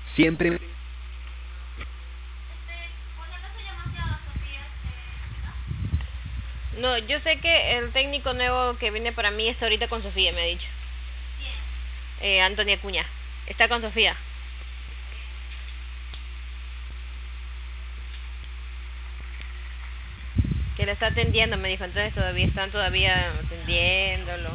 Siempre. No, yo sé que el técnico nuevo que viene para mí está ahorita con Sofía, me ha dicho. Antonia Cuña. Está con Sofía. Que lo está atendiendo, me dijo. Entonces todavía están todavía atendiéndolo.